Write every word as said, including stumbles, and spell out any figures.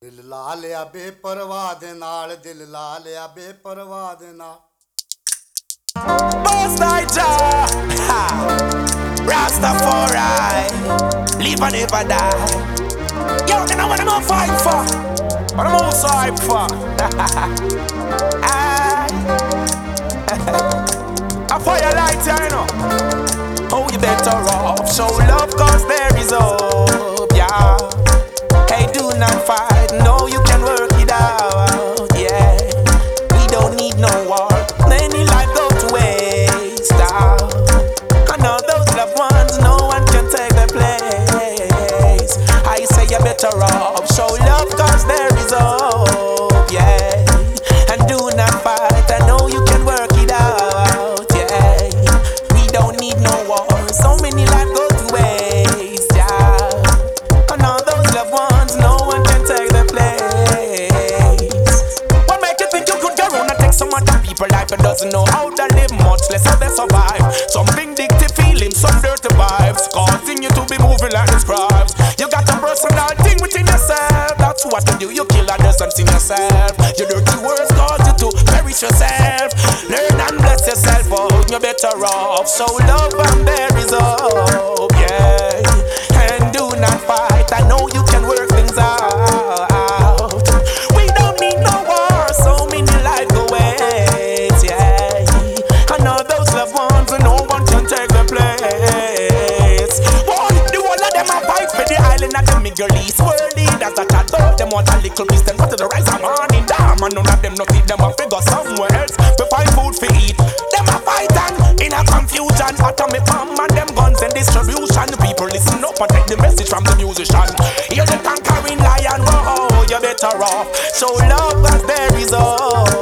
ਦਿਲ ਲਾ ਲਿਆ ਬੇਪਰਵਾਹ ਦੇ ਨਾਲ ਦਿਲ ਲਾ ਲਿਆ ਬੇਪਰਵਾਹ ਦੇ ਨਾਲ Most I Jah, Rastafari, live and never die. Yo, you know what I'm gonna fight for? What I'm gonna fight for? I fire light, you know. Oh, you better off. Show love, cause there is hope, yeah. Hey, do not fight. No, you can work it out, yeah. We don't need no war. Many life go to waste, ah. And all those loved ones, no one can take their place. I say you better off. Show love, cause there is hope, yeah. And do not fight. I know you can work it out, yeah. We don't need no war. So many life go to waste, yeah. And all those loved ones, no one can take their place. What make you think you could go around and take some other people life and doesn't know how to live, much less how they survive? Some vindictive feelings, some dirty vibes, causing you to be moving like the scribes. You got a personal thing within yourself. That's what you do, you kill others and see yourself. Your dirty words cause you to perish yourself. Learn and bless yourself, oh, you're better off. So love and there is hope, yeah. And do not fight, I know you can work things out. We don't need no war, so many life go waste, yeah. And all those loved ones, no one can take their place. Boy, the whole of them a fight for the island of the Middle East. World leaders that are thought them want a little piece, then go to the rise of morning damn. And none of them no feed them a figure somewhere else to find food for eat. Them a fight and in a confusion. Atomic bomb and them guns and distribution. People listen up and take the message from the musician. Hear the conquering lion, whoa, you better off. Show love cause there is hope.